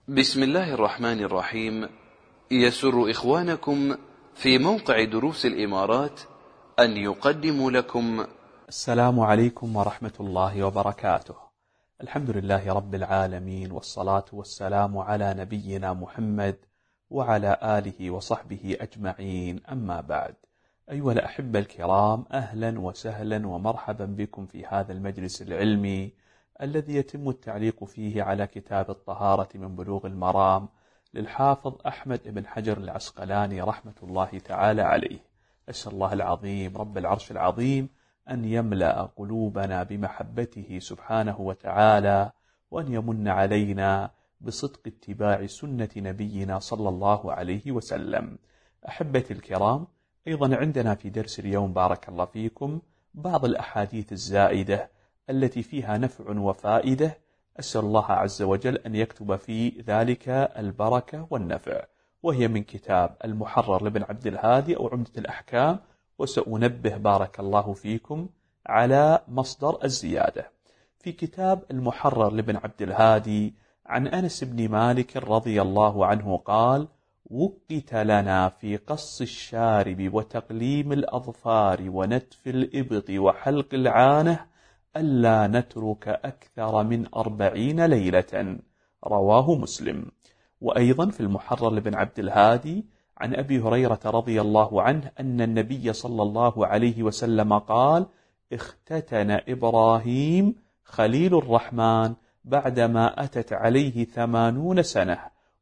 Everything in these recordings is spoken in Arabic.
بسم الله الرحمن الرحيم. يسر إخوانكم في موقع دروس الإمارات أن يقدموا لكم السلام عليكم ورحمة الله وبركاته. الحمد لله رب العالمين، والصلاة والسلام على نبينا محمد وعلى آله وصحبه أجمعين، أما بعد. أيها الأحبة الكرام، أهلا وسهلا ومرحبا بكم في هذا المجلس العلمي الذي يتم التعليق فيه على كتاب الطهارة من بلوغ المرام للحافظ أحمد بن حجر العسقلاني رحمة الله تعالى عليه. أسأل الله العظيم رب العرش العظيم أن يملأ قلوبنا بمحبته سبحانه وتعالى، وأن يمن علينا بصدق اتباع سنة نبينا صلى الله عليه وسلم. أحبتي الكرام، أيضا عندنا في درس اليوم بارك الله فيكم بعض الأحاديث الزائدة التي فيها نفع وفائدة. أسأل الله عز وجل أن يكتب في ذلك البركة والنفع، وهي من كتاب المحرر لابن عبد الهادي أو عمدة الأحكام. وسأنبه بارك الله فيكم على مصدر الزيادة. في كتاب المحرر لابن عبد الهادي عن أنس بن مالك رضي الله عنه قال: وقت لنا في قص الشارب وتقليم الأظفار ونتف الإبط وحلق العانة ألا نترك أكثر من 40 ليلة، رواه مسلم. وأيضا في المحرر لابن عبد الهادي عن أبي هريرة رضي الله عنه أن النبي صلى الله عليه وسلم قال: اختتن إبراهيم خليل الرحمن بعدما أتت عليه 80 سنة،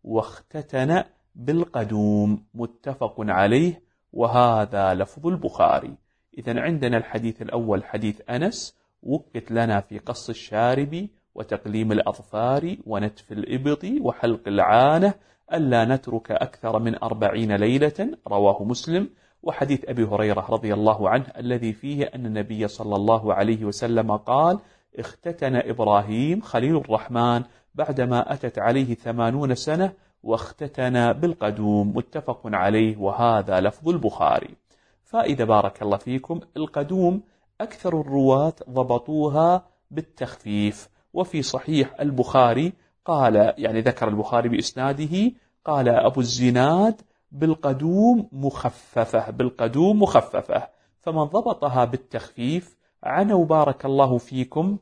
واختتن بالقدوم، متفق عليه، وهذا لفظ البخاري. إذن عندنا الحديث الأول حديث أنس: وقت لنا في قص الشارب وتقليم الأظفار ونتف الإبط وحلق العانة ألا نترك أكثر من 40 ليلة، رواه مسلم. وحديث أبي هريرة رضي الله عنه الذي فيه أن النبي صلى الله عليه وسلم قال: اختتن إبراهيم خليل الرحمن بعدما أتت عليه 80 سنة، واختتن بالقدوم، متفق عليه، وهذا لفظ البخاري. فإذا بارك الله فيكم، القدوم أكثر الرواة ضبطوها بالتخفيف. وفي صحيح البخاري قال، يعني ذكر البخاري بإسناده، قال أبو الزناد: بالقدوم مخففة، بالقدوم مخففة. فمن ضبطها بالتخفيف عنوا بارك الله فيكم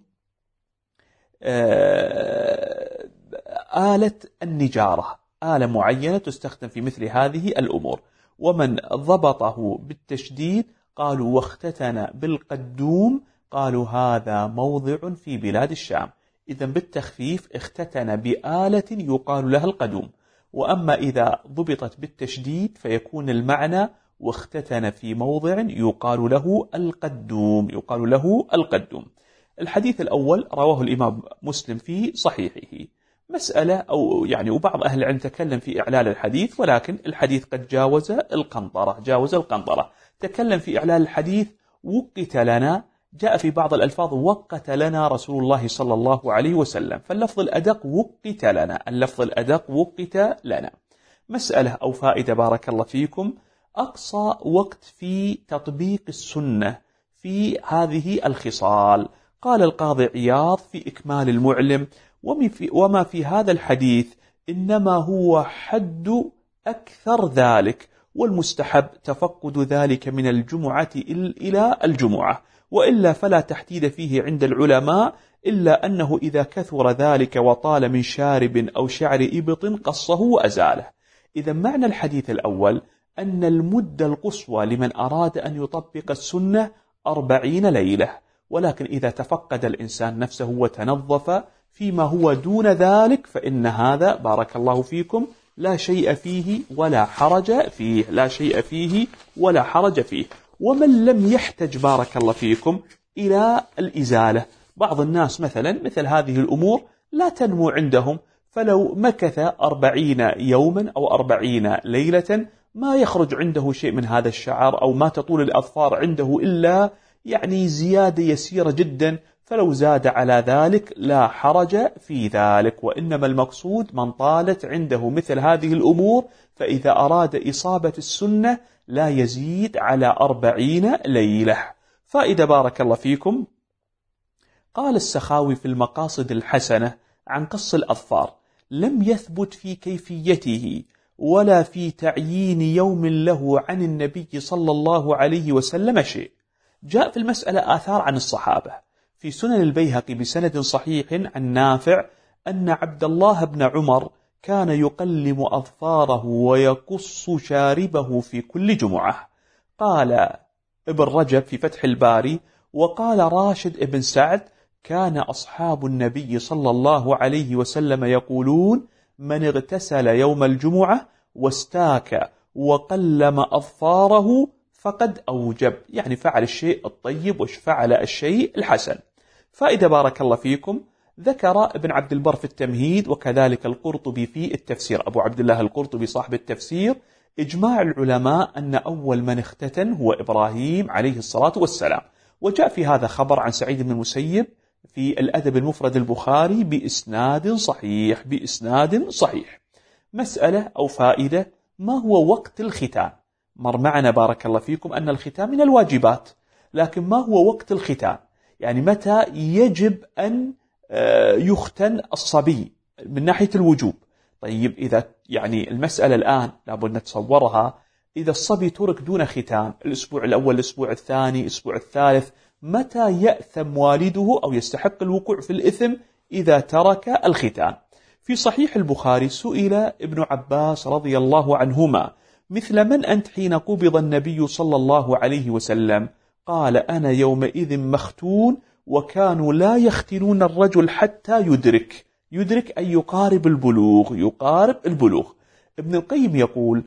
آلة النجارة، آلة معينة تستخدم في مثل هذه الأمور. ومن ضبطه بالتشديد قالوا: واختتن بالقدوم، قالوا هذا موضع في بلاد الشام. إذن بالتخفيف اختتن بآلة يقال لها القدوم. وأما إذا ضبطت بالتشديد فيكون المعنى واختتن في موضع يقال له القدوم، يقال له القدوم. الحديث الأول رواه الإمام مسلم في صحيحه. مسألة أو يعني وبعض أهل العلم تكلم في إعلال الحديث، ولكن الحديث قد جاوز القنطرة، جاوز القنطرة. تكلم في إعلال الحديث: وقت لنا، جاء في بعض الألفاظ وقت لنا رسول الله صلى الله عليه وسلم، فاللفظ الأدق وقت لنا، اللفظ الأدق وقت لنا. مسألة أو فائدة بارك الله فيكم: أقصى وقت في تطبيق السنة في هذه الخصال. قال القاضي عياض في إكمال المعلم: وما في هذا الحديث إنما هو حد أكثر ذلك، والمستحب تفقد ذلك من الجمعة إلى الجمعة، وإلا فلا تحديد فيه عند العلماء، إلا أنه إذا كثر ذلك وطال من شارب أو شعر إبط قصه وأزاله. إذا معنى الحديث الأول أن المدة القصوى لمن أراد أن يطبق السنة 40 ليلة، ولكن إذا تفقد الإنسان نفسه وتنظف فيما هو دون ذلك فإن هذا بارك الله فيكم لا شيء فيه ولا حرج فيه، لا شيء فيه ولا حرج فيه. ومن لم يحتج بارك الله فيكم إلى الإزالة، بعض الناس مثلا مثل هذه الأمور لا تنمو عندهم، فلو مكث 40 يوما أو 40 ليلة ما يخرج عنده شيء من هذا الشعر، أو ما تطول الأظفار عنده إلا يعني زيادة يسيرة جدا، فلو زاد على ذلك لا حرج في ذلك. وإنما المقصود من طالت عنده مثل هذه الأمور، فإذا أراد إصابة السنة لا يزيد على 40 ليلة. فإذا بارك الله فيكم، قال السخاوي في المقاصد الحسنة عن قص الأظفار: لم يثبت في كيفيته ولا في تعيين يوم له عن النبي صلى الله عليه وسلم شيء. جاء في المسألة آثار عن الصحابة في سنن البيهقي بسند صحيح عن نافع أن عبد الله بن عمر كان يقلم أظفاره ويقص شاربه في كل جمعة. قال ابن رجب في فتح الباري: وقال راشد ابن سعد: كان أصحاب النبي صلى الله عليه وسلم يقولون: من اغتسل يوم الجمعة واستاك وقلم أظفاره فقد أوجب، يعني فعل الشيء الطيب وفعل الشيء الحسن. فإذا بارك الله فيكم، ذكر ابن عبد البر في التمهيد وكذلك القرطبي في التفسير، أبو عبد الله القرطبي صاحب التفسير، إجماع العلماء أن أول من اختتن هو إبراهيم عليه الصلاة والسلام. وجاء في هذا خبر عن سعيد بن المسيب في الأدب المفرد البخاري بإسناد صحيح. مسألة أو فائدة: ما هو وقت الختان؟ مر معنا بارك الله فيكم أن الختان من الواجبات، لكن ما هو وقت الختان؟ يعني متى يجب أن يختن الصبي من ناحية الوجوب؟ طيب إذا يعني المسألة الآن لابد نتصورها، إذا الصبي ترك دون ختان الأسبوع الأول، الأسبوع الثاني، الأسبوع الثالث، متى يأثم والده أو يستحق الوقوع في الإثم إذا ترك الختان؟ في صحيح البخاري سئل ابن عباس رضي الله عنهما: مثل من أنت حين قبض النبي صلى الله عليه وسلم؟ قال: أنا يومئذ مختون، وكانوا لا يختنون الرجل حتى يدرك أن يقارب البلوغ. ابن القيم يقول: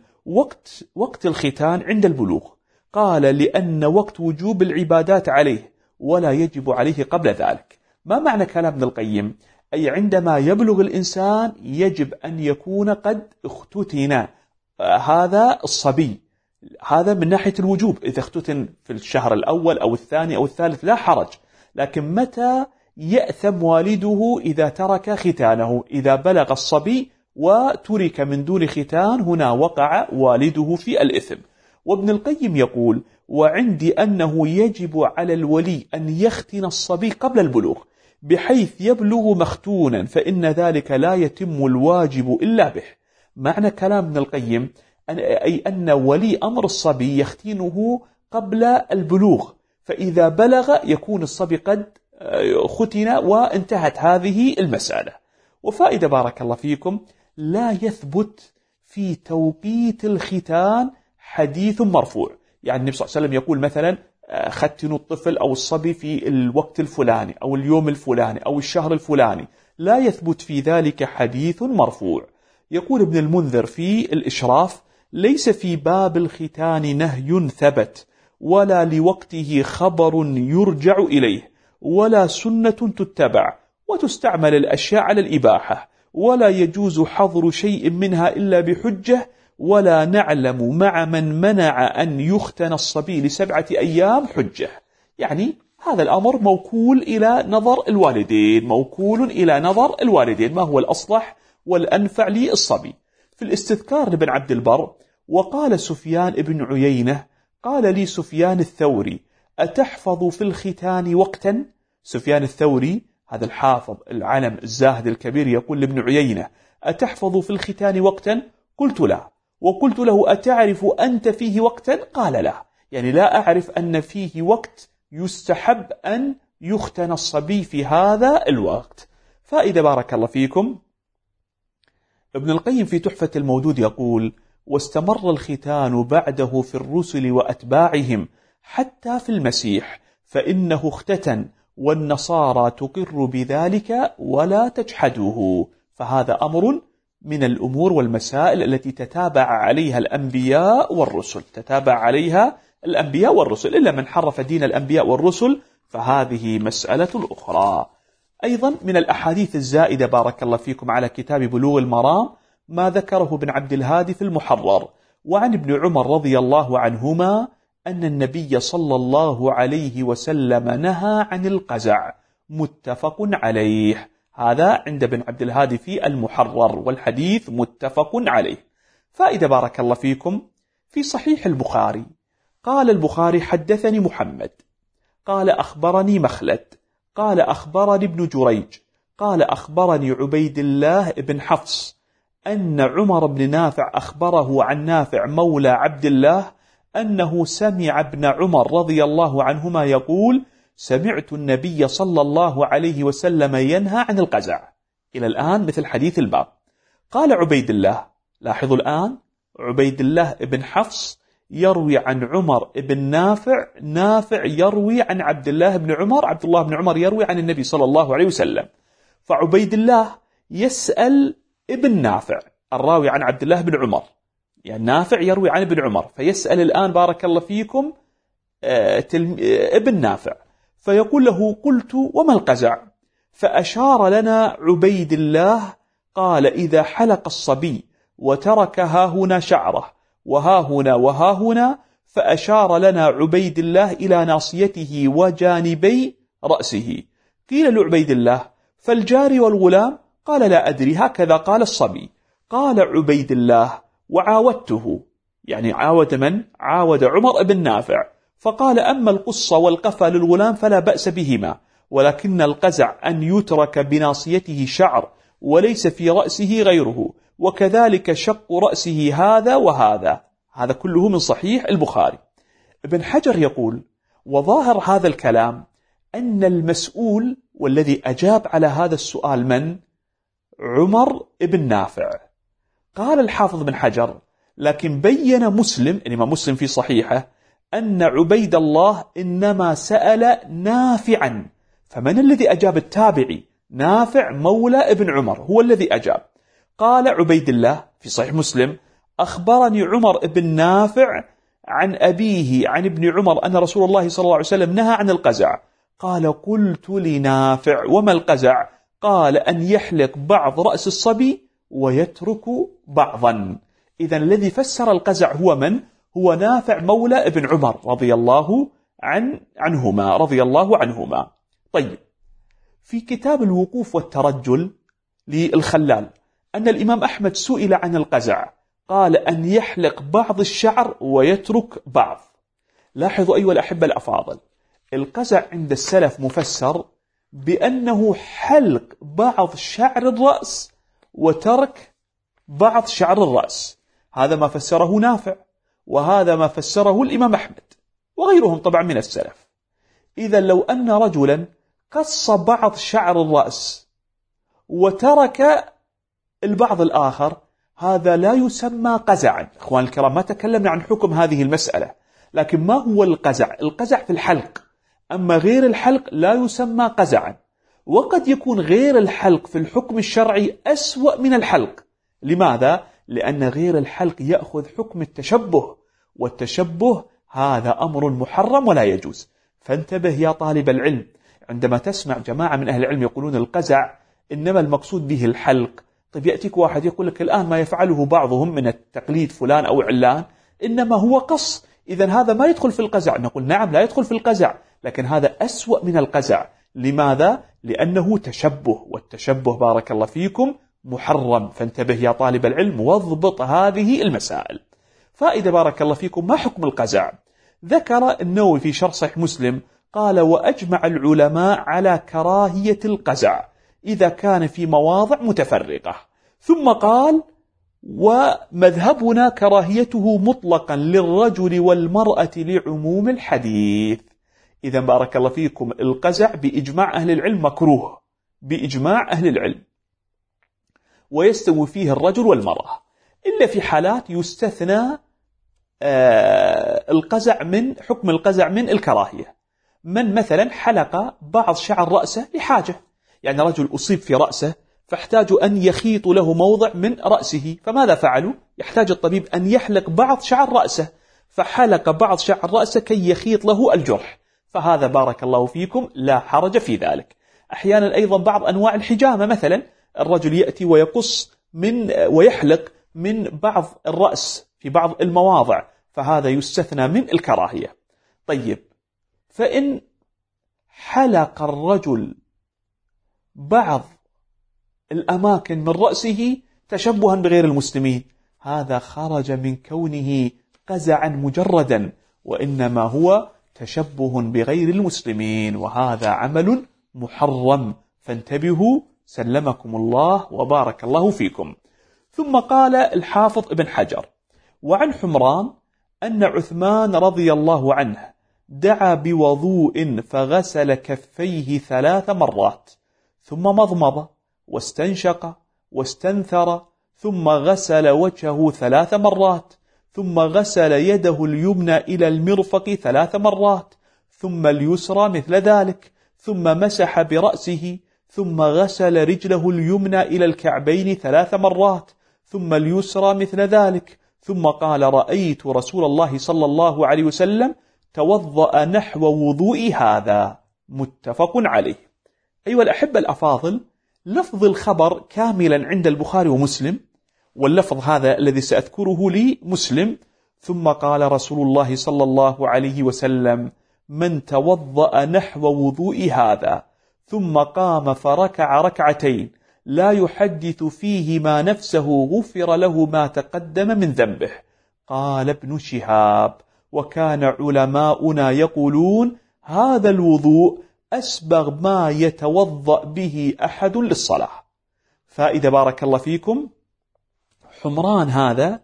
وقت الختان عند البلوغ. قال: لأن وقت وجوب العبادات عليه ولا يجب عليه قبل ذلك. ما معنى كلام ابن القيم؟ أي عندما يبلغ الإنسان يجب أن يكون قد اختتن هذا الصبي، هذا من ناحية الوجوب. إذا اختتن في الشهر الأول أو الثاني أو الثالث لا حرج، لكن متى يأثم والده إذا ترك ختانه؟ إذا بلغ الصبي وترك من دون ختان، هنا وقع والده في الإثم. وابن القيم يقول: وعندي أنه يجب على الولي أن يختن الصبي قبل البلوغ بحيث يبلغ مختونا، فإن ذلك لا يتم الواجب إلا به. معنى كلام ابن القيم أي أن ولي أمر الصبي يختنه قبل البلوغ، فإذا بلغ يكون الصبي قد ختن وانتهت هذه المسألة. وفائدة بارك الله فيكم: لا يثبت في توقيت الختان حديث مرفوع. يعني النبي صلى الله عليه وسلم يقول مثلا: ختنوا الطفل أو الصبي في الوقت الفلاني أو اليوم الفلاني أو الشهر الفلاني، لا يثبت في ذلك حديث مرفوع. يقول ابن المنذر في الإشراف: ليس في باب الختان نهي ثبت، ولا لوقته خبر يرجع إليه، ولا سنة تتبع، وتستعمل الأشياء على الإباحة، ولا يجوز حظر شيء منها إلا بحجة، ولا نعلم مع من منع أن يختن الصبي ل7 أيام حجة. يعني هذا الأمر موكول إلى نظر الوالدين، ما هو الأصلح والأنفع للصبي. في الاستذكار لابن عبد البر: وقال سفيان بن عيينة: قال لي سفيان الثوري: أتحفظ في الختان وقتا؟ سفيان الثوري هذا الحافظ العلم الزاهد الكبير يقول لابن عيينة: أتحفظ في الختان وقتا؟ قلت لا. وقلت له: أتعرف أنت فيه وقتا؟ قال لا، يعني لا أعرف أن فيه وقت يستحب أن يختن الصبي في هذا الوقت. فإذا بارك الله فيكم، ابن القيم في تحفة المودود يقول: واستمر الختان بعده في الرسل وأتباعهم حتى في المسيح، فإنه اختتن، والنصارى تقر بذلك ولا تجحده. فهذا أمر من الأمور والمسائل التي تتابع عليها الأنبياء والرسل، إلا من حرف دين الأنبياء والرسل فهذه مسألة أخرى. أيضا من الأحاديث الزائدة بارك الله فيكم على كتاب بلوغ المرام ما ذكره ابن عبد الهادي في المحرر، وعن ابن عمر رضي الله عنهما أن النبي صلى الله عليه وسلم نهى عن القزع، متفق عليه. هذا عند ابن عبد الهادي في المحرر، والحديث متفق عليه. فإذا بارك الله فيكم، في صحيح البخاري قال البخاري: حدثني محمد قال أخبرني مخلد قال أخبرني ابن جريج قال أخبرني عبيد الله بن حفص أن عمر بن نافع أخبره عن نافع مولى عبد الله أنه سمع ابن عمر رضي الله عنهما يقول سمعت النبي صلى الله عليه وسلم ينهى عن القزع. إلى الآن مثل حديث الباب. قال عبيد الله، لاحظوا الآن، عبيد الله بن حفص يروي عن عمر بن نافع، نافع يروي عن عبد الله بن عمر، عبد الله بن عمر يروي عن النبي صلى الله عليه وسلم. فعبيد الله يسأل ابن نافع الراوي عن عبد الله بن عمر، يعني نافع يروي عن ابن عمر، فيسأل الآن بارك الله فيكم ابن نافع، فيقول له قلت وما القزع؟ فأشار لنا عبيد الله قال إذا حلق الصبي وترك ها هنا شعره وها هنا وها هنا، فأشار لنا عبيد الله إلى ناصيته وجانبي رأسه. قيل لعبيد الله فالجاري والغلام؟ قال لا أدري، هكذا قال الصبي. قال عبيد الله وعاودته، يعني عاود من؟ عاود عمر بن نافع، فقال أما القصة والقفا للغلام فلا بأس بهما، ولكن القزع أن يترك بناصيته شعر وليس في رأسه غيره، وكذلك شق رأسه هذا وهذا. هذا كله من صحيح البخاري. ابن حجر يقول وظاهر هذا الكلام أن المسؤول والذي أجاب على هذا السؤال من؟ عمر بن نافع. قال الحافظ بن حجر لكن بين مسلم، الإمام مسلم في صحيحه، أن عبيد الله إنما سأل نافعا. فمن الذي أجاب؟ التابعي نافع مولى ابن عمر هو الذي أجاب. قال عبيد الله في صحيح مسلم أخبرني عمر بن نافع عن أبيه عن ابن عمر أن رسول الله صلى الله عليه وسلم نهى عن القزع. قال قلت لنافع وما القزع؟ قال أن يحلق بعض رأس الصبي ويترك بعضا. إذن الذي فسر القزع هو من؟ هو نافع مولى ابن عمر رضي الله عنهما. طيب، في كتاب الوقوف والترجل للخلال أن الإمام أحمد سئل عن القزع قال أن يحلق بعض الشعر ويترك بعض. لاحظوا أيها الأحبة الأفاضل، القزع عند السلف مفسر بأنه حلق بعض شعر الرأس وترك بعض شعر الرأس. هذا ما فسره نافع، وهذا ما فسره الإمام أحمد وغيرهم طبعا من السلف. إذا لو أن رجلا قص بعض شعر الرأس وترك البعض الآخر، هذا لا يسمى قزعا. إخوان الكرام، ما تكلمنا عن حكم هذه المسألة، لكن ما هو القزع؟ القزع في الحلق، أما غير الحلق لا يسمى قزعا. وقد يكون غير الحلق في الحكم الشرعي أسوأ من الحلق. لماذا؟ لأن غير الحلق يأخذ حكم التشبه، والتشبه هذا أمر محرم ولا يجوز. فانتبه يا طالب العلم، عندما تسمع جماعة من أهل العلم يقولون القزع إنما المقصود به الحلق، طيب يأتيك واحد يقول لك الآن ما يفعله بعضهم من التقليد فلان أو علان إنما هو قص، إذن هذا ما يدخل في القزع. نقول نعم لا يدخل في القزع، لكن هذا أسوأ من القزع. لماذا؟ لأنه تشبه، والتشبه بارك الله فيكم محرم. فانتبه يا طالب العلم واضبط هذه المسائل. فائدة بارك الله فيكم، ما حكم القزع؟ ذكر النووي في شرح صحيح مسلم قال وأجمع العلماء على كراهية القزع إذا كان في مواضع متفرقة. ثم قال ومذهبنا كراهيته مطلقا للرجل والمرأة لعموم الحديث. إذا بارك الله فيكم القزع بإجماع أهل العلم مكروه بإجماع أهل العلم، ويستوي فيه الرجل والمرأة، إلا في حالات يستثنى القزع من حكم القزع من الكراهية. من مثلا حلق بعض شعر رأسه لحاجة، يعني رجل أصيب في رأسه فاحتاجوا أن يخيطوا له موضع من رأسه، فماذا فعلوا؟ يحتاج الطبيب أن يحلق بعض شعر رأسه، فحلق بعض شعر رأسه كي يخيط له الجرح، فهذا بارك الله فيكم لا حرج في ذلك. أحيانا أيضا بعض أنواع الحجامة، مثلا الرجل يأتي ويقص ويحلق من بعض الرأس في بعض المواضع، فهذا يستثنى من الكراهية. طيب، فإن حلق الرجل بعض الأماكن من رأسه تشبها بغير المسلمين، هذا خرج من كونه قزعا مجردا، وإنما هو تشبه بغير المسلمين، وهذا عمل محرم. فانتبهوا سلمكم الله وبارك الله فيكم. ثم قال الحافظ ابن حجر: وعن حمران أن عثمان رضي الله عنه دعا بوضوء فغسل كفيه 3 مرات، ثم مضمض واستنشق واستنثر، ثم غسل وجهه 3 مرات، ثم غسل يده اليمنى إلى المرفق 3 مرات، ثم اليسرى مثل ذلك، ثم مسح برأسه، ثم غسل رجله اليمنى إلى الكعبين 3 مرات، ثم اليسرى مثل ذلك، ثم قال: رأيت رسول الله صلى الله عليه وسلم توضأ نحو وضوء هذا. متفق عليه. أيها الأحبة الأفاضل، لفظ الخبر كاملا عند البخاري ومسلم، واللفظ هذا الذي سأذكره لي مسلم: ثم قال رسول الله صلى الله عليه وسلم: من توضأ نحو وضوء هذا ثم قام فركع 2 ركعتين لا يحدث فيهما نفسه غفر له ما تقدم من ذنبه. قال ابن شهاب: وكان علماؤنا يقولون هذا الوضوء أسبغ ما يتوضأ به أحد للصلاة. فإذا بارك الله فيكم، حمران هذا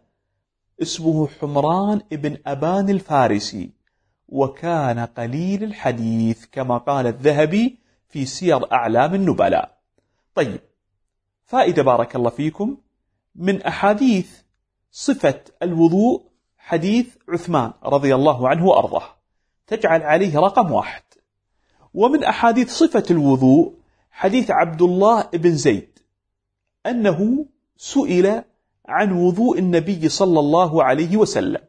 اسمه حمران ابن أبان الفارسي، وكان قليل الحديث كما قال الذهبي في سير أعلام النبلاء. طيب، فإذا بارك الله فيكم، من أحاديث صفة الوضوء حديث عثمان رضي الله عنه وأرضاه، تجعل عليه رقم 1. ومن أحاديث صفة الوضوء حديث عبد الله بن زيد أنه سئل عن وضوء النبي صلى الله عليه وسلم،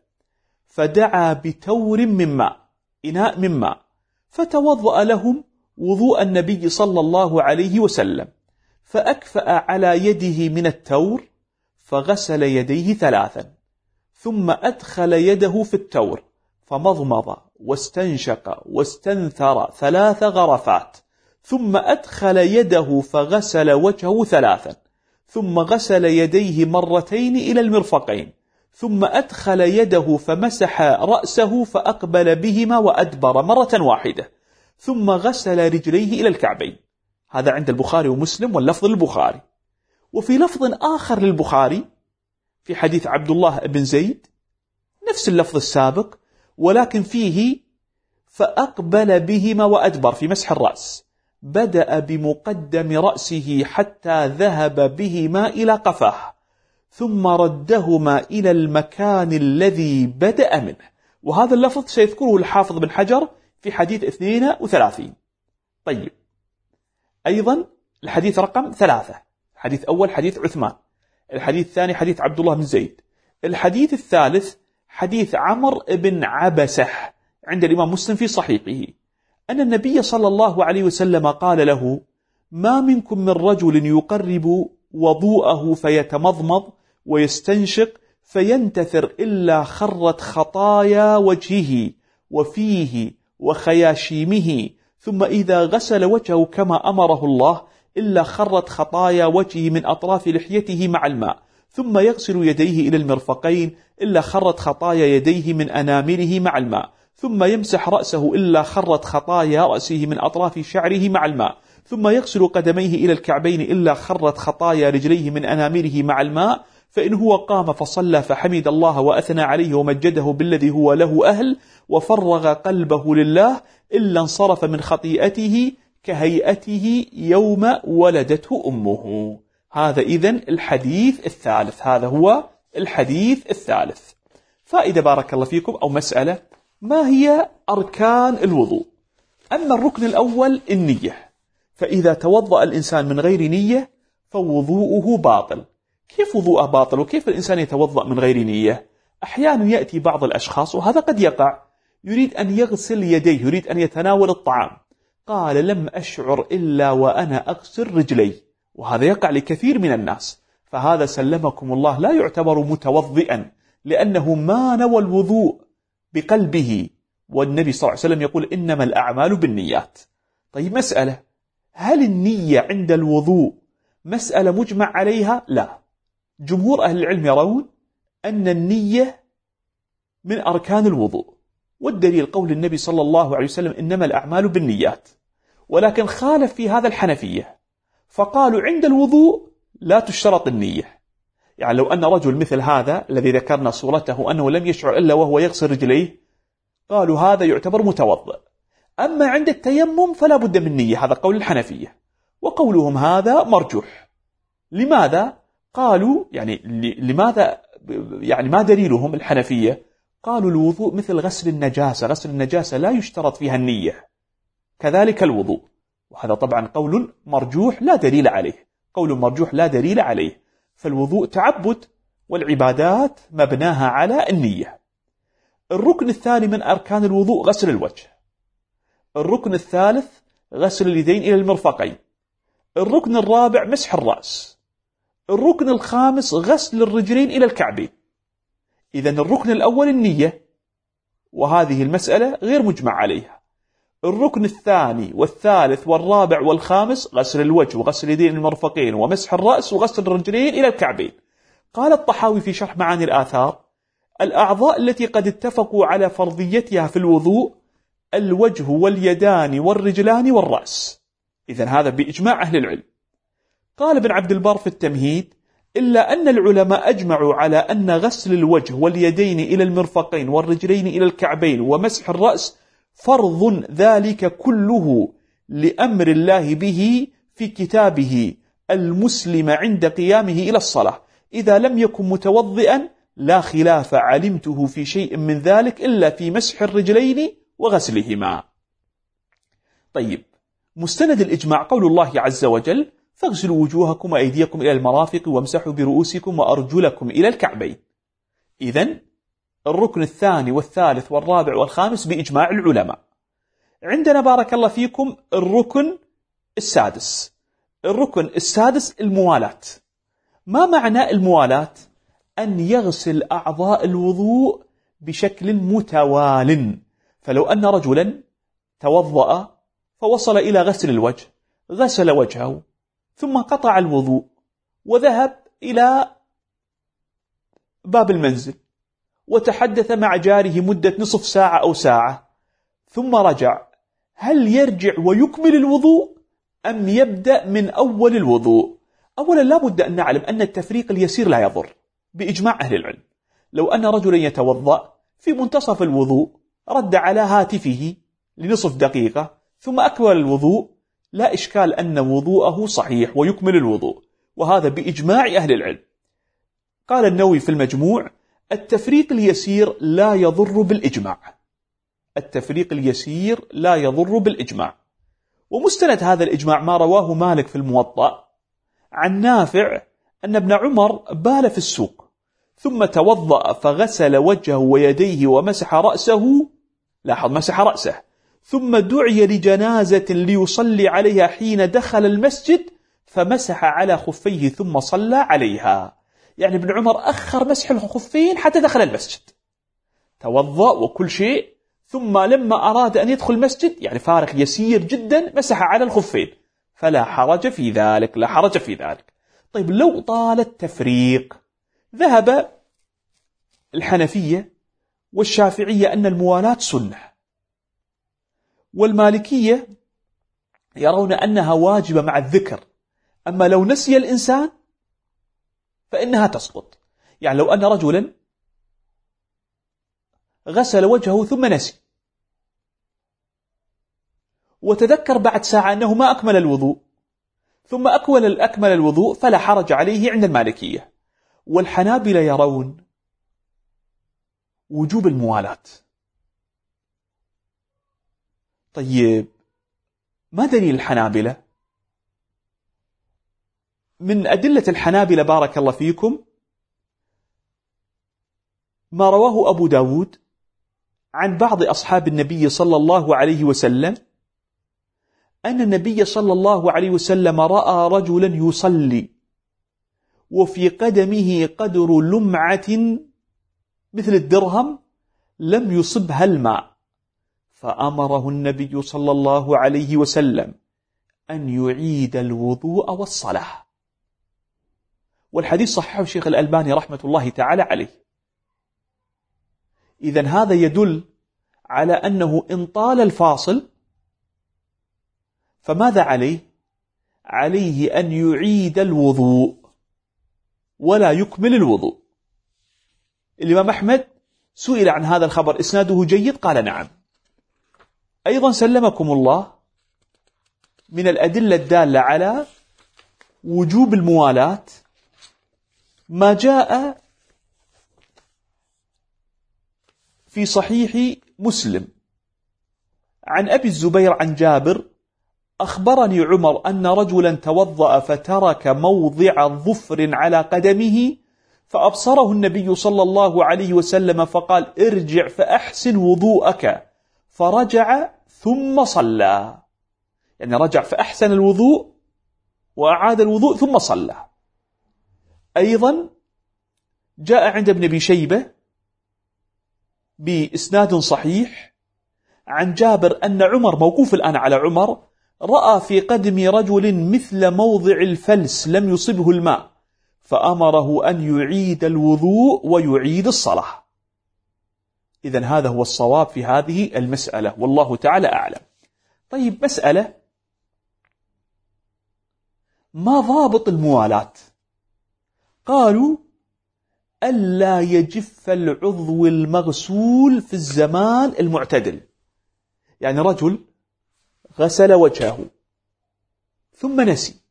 فدعا بتور من ماء، إناء من ماء، فتوضأ لهم وضوء النبي صلى الله عليه وسلم، فأكفأ على يده من التور فغسل يديه 3، ثم أدخل يده في التور فمضمض واستنشق واستنثر 3 غرفات، ثم أدخل يده فغسل وجهه 3، ثم غسل يديه 2 مرات إلى المرفقين، ثم أدخل يده فمسح رأسه فأقبل بهما وأدبر 1 واحدة، ثم غسل رجليه إلى الكعبين. هذا عند البخاري ومسلم واللفظ البخاري. وفي لفظ آخر للبخاري في حديث عبد الله بن زيد نفس اللفظ السابق، ولكن فيه فأقبل بهما وأدبر في مسح الرأس، بدأ بمقدم رأسه حتى ذهب بهما إلى قفاه، ثم ردهما إلى المكان الذي بدأ منه. وهذا اللفظ سيذكره الحافظ بن حجر في حديث 32. طيب، أيضا الحديث رقم 3، الحديث أول حديث عثمان، الحديث الثاني حديث عبد الله بن زيد، الحديث الثالث حديث عمرو بن عبسة عند الإمام مسلم في صحيحه، أن النبي صلى الله عليه وسلم قال له: ما منكم من رجل يقرب وضوءه فيتمضمض ويستنشق فينتثر إلا خرت خطايا وجهه وفيه وخياشيمه، ثم إذا غسل وجهه كما أمره الله إلا خرت خطايا وجهه من أطراف لحيته مع الماء، ثم يغسل يديه إلى المرفقين إلا خرت خطايا يديه من أنامله مع الماء، ثم يمسح رأسه إلا خرت خطايا رأسه من أطراف شعره مع الماء، ثم يغسل قدميه إلى الكعبين إلا خرت خطايا رجليه من أنامله مع الماء، فإن هو قام فصلى فحمد الله وأثنى عليه ومجده بالذي هو له أهل وفرغ قلبه لله إلا انصرف من خطيئته كهيئته يوم ولدته أمه. هذا إذن الحديث الثالث، هذا هو الحديث الثالث. فإذا بارك الله فيكم، أو مسألة: ما هي أركان الوضوء؟ أما الركن الأول النية، فإذا توضأ الإنسان من غير نية فوضوءه باطل. كيف وضوءه باطل؟ وكيف الإنسان يتوضأ من غير نية؟ أحيانا يأتي بعض الأشخاص، وهذا قد يقع، يريد أن يغسل يديه، يريد أن يتناول الطعام، قال: لم أشعر إلا وأنا أغسل رجلي، وهذا يقع لكثير من الناس، فهذا سلمكم الله لا يعتبر متوضئا، لأنه ما نوى الوضوء بقلبه، والنبي صلى الله عليه وسلم يقول: إنما الأعمال بالنيات. طيب، مسألة: هل النية عند الوضوء مسألة مجمع عليها؟ لا، جمهور أهل العلم يرون أن النية من أركان الوضوء، والدليل قول النبي صلى الله عليه وسلم: إنما الأعمال بالنيات. ولكن خالف في هذا الحنفية، فقالوا عند الوضوء لا تشترط النية. يعني لو أن رجل مثل هذا الذي ذكرنا صورته أنه لم يشعر إلا وهو يغسل رجليه، قالوا هذا يعتبر متوضئ. أما عند التيمم فلا بد من نية، هذا قول الحنفية، وقولهم هذا مرجوح. لماذا؟ قالوا لماذا؟ يعني ما دليلهم الحنفية؟ قالوا الوضوء مثل غسل النجاسة، غسل النجاسة لا يشترط فيها النية، كذلك الوضوء. وهذا طبعا قول مرجوح لا دليل عليه، قول مرجوح لا دليل عليه. فالوضوء تعبد، والعبادات مبناها على النية. الركن الثاني من أركان الوضوء غسل الوجه. الركن الثالث غسل اليدين إلى المرفقين. الركن الرابع مسح الرأس. الركن الخامس غسل الرجلين إلى الكعبين. إذن الركن الأول النية، وهذه المسألة غير مجمع عليها. الركن الثاني والثالث والرابع والخامس غسل الوجه وغسل اليدين المرفقين ومسح الرأس وغسل الرجلين إلى الكعبين. قال الطحاوي في شرح معاني الآثار: الأعضاء التي قد اتفقوا على فرضيتها في الوضوء الوجه واليدان والرجلان والرأس. إذن هذا بإجماع أهل العلم. قال ابن عبد البر في التمهيد: إلا أن العلماء أجمعوا على أن غسل الوجه واليدين إلى المرفقين والرجلين إلى الكعبين ومسح الرأس فرض ذلك كله لأمر الله به في كتابه المسلم عند قيامه إلى الصلاة، إذا لم يكن متوضئا لا خلاف علمته في شيء من ذلك إلا في مسح الرجلين وغسلهما. طيب، مستند الإجماع قول الله عز وجل: فاغسلوا وجوهكم وأيديكم إلى المرافق وامسحوا برؤوسكم وأرجلكم إلى الكعبين. إذن الركن الثاني والثالث والرابع والخامس بإجماع العلماء. عندنا بارك الله فيكم الركن السادس. الركن السادس الموالاة. ما معنى الموالاة؟ أن يغسل أعضاء الوضوء بشكل متوال. فلو أن رجلا توضأ فوصل إلى غسل الوجه، غسل وجهه ثم قطع الوضوء وذهب إلى باب المنزل وتحدث مع جاره مدة نصف ساعة أو ساعة ثم رجع، هل يرجع ويكمل الوضوء أم يبدأ من أول الوضوء؟ أولا لا بد أن نعلم أن التفريق اليسير لا يضر بإجماع أهل العلم. لو أن رجلا يتوضأ في منتصف الوضوء رد على هاتفه لنصف دقيقة ثم أكمل الوضوء، لا إشكال أن وضوءه صحيح ويكمل الوضوء، وهذا بإجماع أهل العلم. قال النووي في المجموع: التفريق اليسير لا يضر بالإجماع. التفريق اليسير لا يضر بالإجماع. ومستند هذا الإجماع ما رواه مالك في الموطأ عن نافع أن ابن عمر بال في السوق ثم توضأ فغسل وجهه ويديه ومسح رأسه، لاحظ مسح رأسه، ثم دعي لجنازة ليصلي عليها حين دخل المسجد فمسح على خفيه ثم صلى عليها. يعني ابن عمر أخر مسح الخفين حتى دخل المسجد، توضأ وكل شيء، ثم لما أراد أن يدخل المسجد يعني فارق يسير جدا مسح على الخفين، فلا حرج في ذلك، لا حرج في ذلك. طيب لو طال التفريق، ذهب الحنفية والشافعية أن الموالاة سنة، والمالكية يرون أنها واجبة مع الذكر، أما لو نسي الإنسان فإنها تسقط. يعني لو أن رجلا غسل وجهه ثم نسي وتذكر بعد ساعة أنه ما أكمل الوضوء ثم أكمل الوضوء فلا حرج عليه عند المالكية. والحنابلة يرون وجوب الموالاة. طيب ما دليل الحنابلة؟ من أدلة الحنابلة بارك الله فيكم ما رواه أبو داود عن بعض أصحاب النبي صلى الله عليه وسلم أن النبي صلى الله عليه وسلم رأى رجلا يصلي وفي قدمه قدر لمعة مثل الدرهم لم يصبها الماء، فأمره النبي صلى الله عليه وسلم أن يعيد الوضوء والصلاة. والحديث صححه الشيخ الألباني رحمة الله تعالى عليه. إذن هذا يدل على أنه إن طال الفاصل فماذا عليه؟ عليه أن يعيد الوضوء ولا يكمل الوضوء. الإمام أحمد سئل عن هذا الخبر إسناده جيد؟ قال نعم. أيضا سلمكم الله من الأدلة الدالة على وجوب الموالاة ما جاء في صحيح مسلم عن أبي الزبير عن جابر: أخبرني عمر أن رجلا توضأ فترك موضع ظفر على قدمه فأبصره النبي صلى الله عليه وسلم فقال: ارجع فأحسن وضوءك، فرجع ثم صلى. يعني رجع فأحسن الوضوء وأعاد الوضوء ثم صلى. أيضا جاء عند ابن أبي شيبة بإسناد صحيح عن جابر أن عمر، موقوف الآن على عمر، رأى في قدم رجل مثل موضع الفلس لم يصبه الماء فأمره أن يعيد الوضوء ويعيد الصلاة. إذن هذا هو الصواب في هذه المسألة، والله تعالى أعلم. طيب، مسألة: ما ضابط الموالاة؟ قالوا: ألا يجف العضو المغسول في الزمان المعتدل. يعني رجل غسل وجهه ثم نسي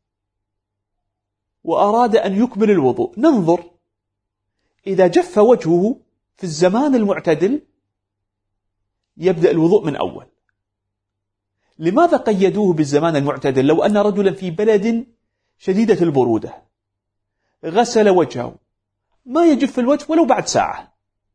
وأراد أن يكمل الوضوء، ننظر إذا جف وجهه في الزمان المعتدل يبدأ الوضوء من أول. لماذا قيدوه بالزمان المعتدل؟ لو أن رجلا في بلد شديدة البرودة غسل وجهه ما يجف الوجه ولو بعد ساعة،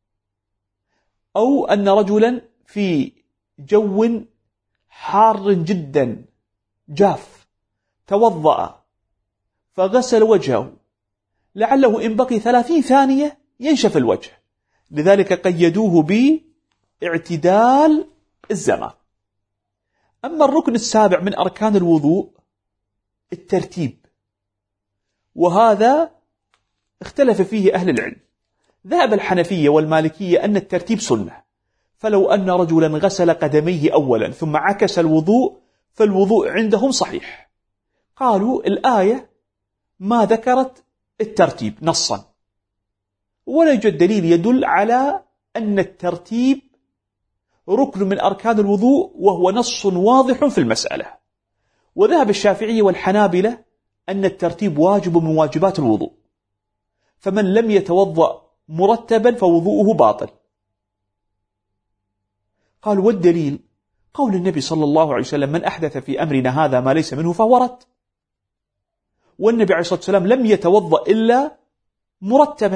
أو أن رجلا في جو حار جدا جاف توضأ فغسل وجهه لعله إن بقي 30 ثانية ينشف الوجه، لذلك قيدوه باعتدال الزمان. أما الركن السابع من أركان الوضوء الترتيب، وهذا اختلف فيه أهل العلم. ذهب الحنفية والمالكية أن الترتيب سنة، فلو أن رجلا غسل قدميه أولا ثم عكس الوضوء فالوضوء عندهم صحيح. قالوا: الآية ما ذكرت الترتيب نصا، ولا يوجد دليل يدل على أن الترتيب ركن من أركان الوضوء، وهو نص واضح في المسألة. وذهب الشافعية والحنابلة أن الترتيب واجب من واجبات الوضوء، فمن لم يتوضأ مرتبا فوضوءه باطل. قال: والدليل قول النبي صلى الله عليه وسلم: من أحدث في أمرنا هذا ما ليس منه فهو رد. والنبي عليه الصلاة والسلام لم يتوضأ إلا مرتبا.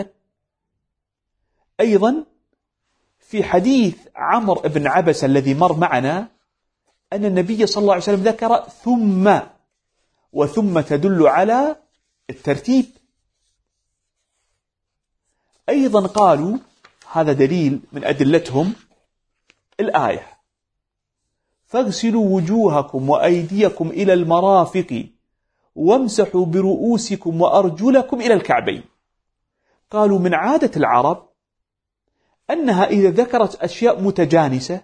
أيضا في حديث عمرو بن عبس الذي مر معنا أن النبي صلى الله عليه وسلم ذكر ثم، وثم تدل على الترتيب. أيضا قالوا هذا دليل من أدلتهم الآية: فاغسلوا وجوهكم وأيديكم إلى المرافق وامسحوا برؤوسكم وأرجلكم إلى الكعبين. قالوا من عادة العرب أنها إذا ذكرت أشياء متجانسة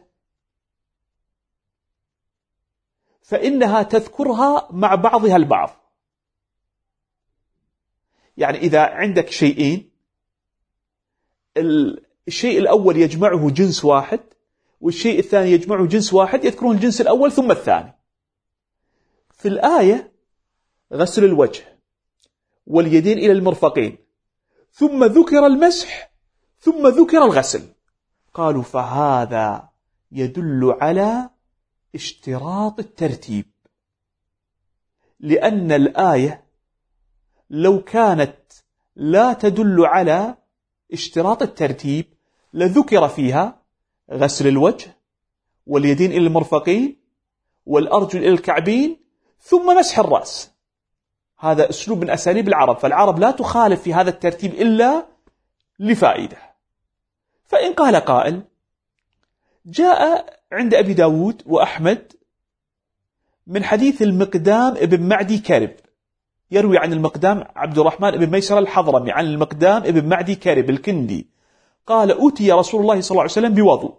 فإنها تذكرها مع بعضها البعض. يعني إذا عندك شيئين، الشيء الأول يجمعه جنس واحد والشيء الثاني يجمعه جنس واحد، يذكرون الجنس الأول ثم الثاني. في الآية غسل الوجه واليدين إلى المرفقين، ثم ذكر المسح، ثم ذكر الغسل. قالوا فهذا يدل على اشتراط الترتيب، لأن الآية لو كانت لا تدل على اشتراط الترتيب لذكر فيها غسل الوجه واليدين إلى المرفقين والأرجل إلى الكعبين ثم مسح الرأس. هذا أسلوب من أساليب العرب، فالعرب لا تخالف في هذا الترتيب إلا لفائدة. فإن قال قائل: جاء عند أبي داود وأحمد من حديث المقدام ابن معدي كرب، يروي عن المقدام عبد الرحمن بن ميسر الحضرمي عن المقدام ابن معدي كرب الكندي قال: أتي رسول الله صلى الله عليه وسلم بوضوء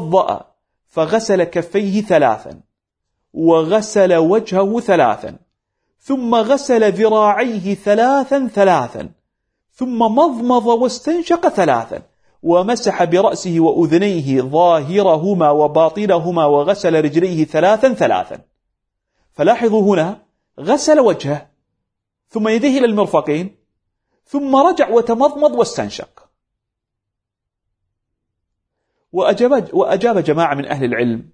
فتوضأ فغسل كفيه 3 وغسل وجهه 3 ثم غسل ذراعيه 3 ثم مضمض واستنشق 3 ومسح برأسه وأذنيه ظاهرهما وباطنهما وغسل رجليه 3 فلاحظوا هنا غسل وجهه ثم يديه إلى المرفقين ثم رجع وتمضمض واستنشق. وأجاب جماعة من أهل العلم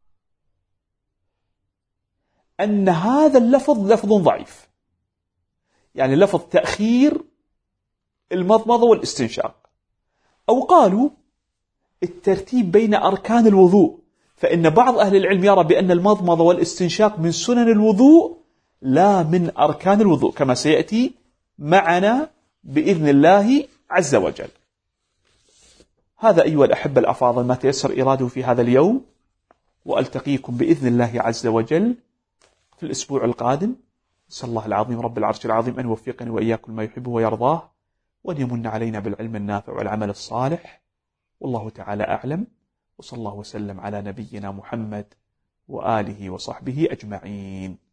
أن هذا اللفظ لفظ ضعيف، يعني لفظ تأخير المضمضة والاستنشاق، أو قالوا الترتيب بين أركان الوضوء، فإن بعض أهل العلم يرى بأن المضمضة والاستنشاق من سنن الوضوء لا من أركان الوضوء، كما سيأتي معنا بإذن الله عز وجل. هذا أيها الأحبة الأفاضل ما تيسر إراده في هذا اليوم، وألتقيكم بإذن الله عز وجل في الأسبوع القادم. نسأل الله العظيم رب العرش العظيم أن يوفقني وإياكم ما يحبه ويرضاه، وأن يمن علينا بالعلم النافع والعمل الصالح، والله تعالى أعلم، وصلى الله وسلم على نبينا محمد وآله وصحبه أجمعين.